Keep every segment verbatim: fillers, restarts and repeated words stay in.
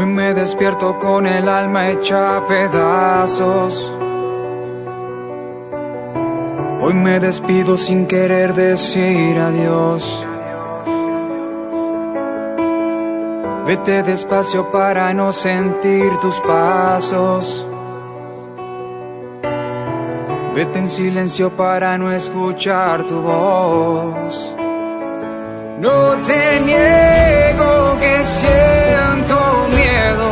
me despierto con el alma hecha a pedazos. Hoy me despido sin querer decir adiós. Vete despacio para no sentir tus pasos. Vete en silencio para no escuchar tu voz. No te niego que siento miedo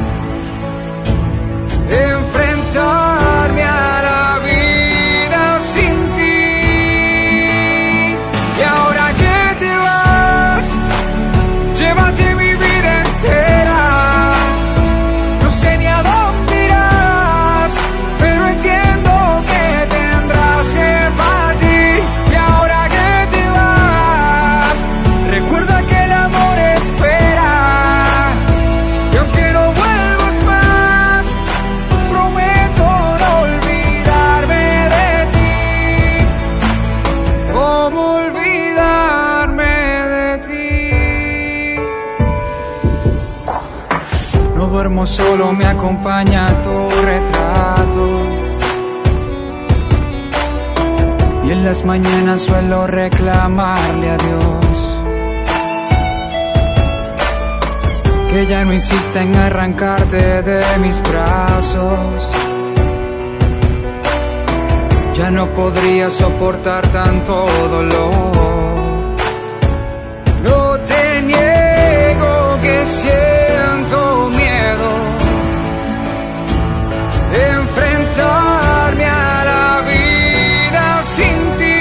de enfrentarme a la vida sin ti. Y ahora que te vas, llévate mi vida entera. No sé ni a dónde irás, pero entiendo que tendrás que partir. Y ahora que te vas, recuerda que el amor espera. Y aunque no vuelvas más, prometo no olvidarme de ti. ¿Cómo olvidarme de ti? No duermo solo, me acompaña tu retrato. Y en las mañanas suelo reclamarle a Dios que ya no insista en arrancarte de mis brazos. Ya no podría soportar tanto dolor. No te niego que siento miedo de enfrentarme a la vida sin ti.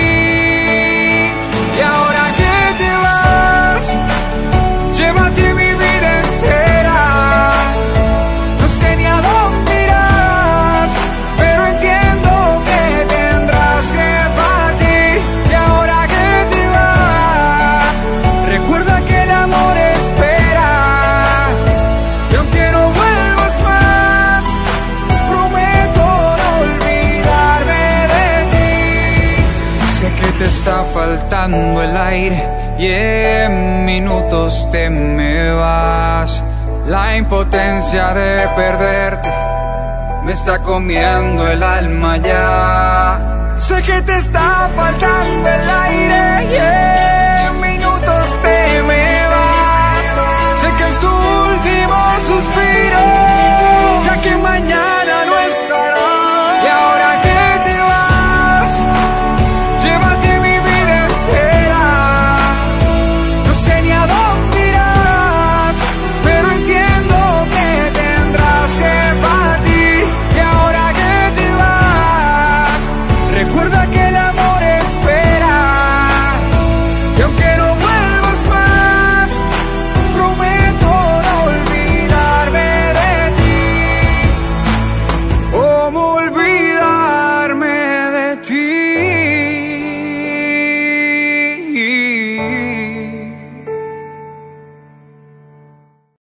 Y ahora que te vas, llévate mi vida entera. No sé ni a dónde irás, pero entiendo que tendrás que partir. Y ahora que te vas, recuerda que el amor espera. Y aunque no vuelvas más, prometo no olvidarme de ti. Sé que te está faltando el aire y en minutos te me vas. La impotencia de perderte me está comiendo el alma ya. Sé que te está faltando el aire y en minutos te me vas. Sé que es tu último suspiro.